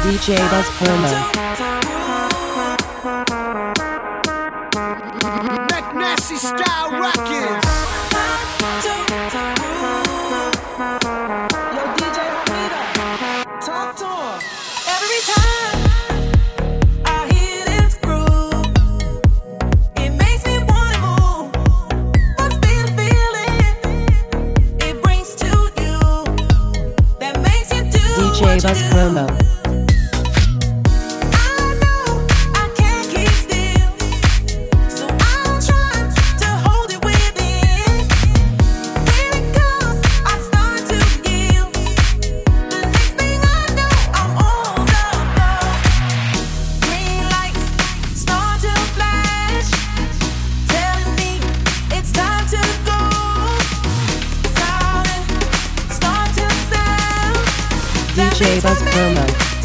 DJ Buzz Promo. Nasty style rockers. Yo, DJ Peter, talk to him. Every time I hear this groove, it makes me wanna move. What's the feeling it brings to you that makes you do DJ what Buzz you do? Promo. DJ Buzz Promo.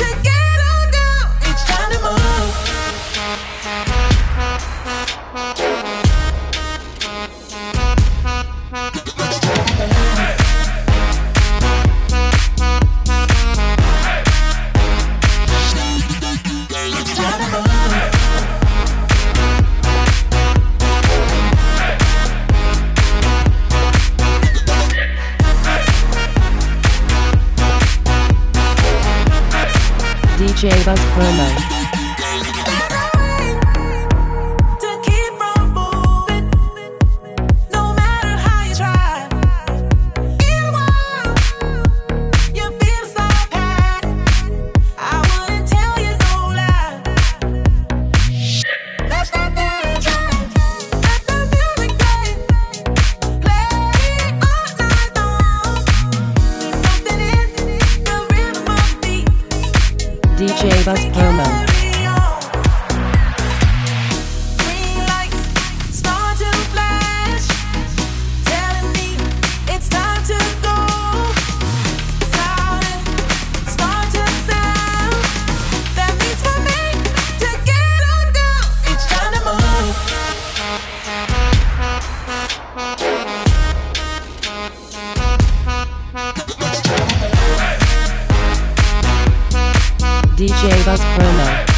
DJ Buzz Promo. DJ Buzz Promo. DJ Buzz Promo.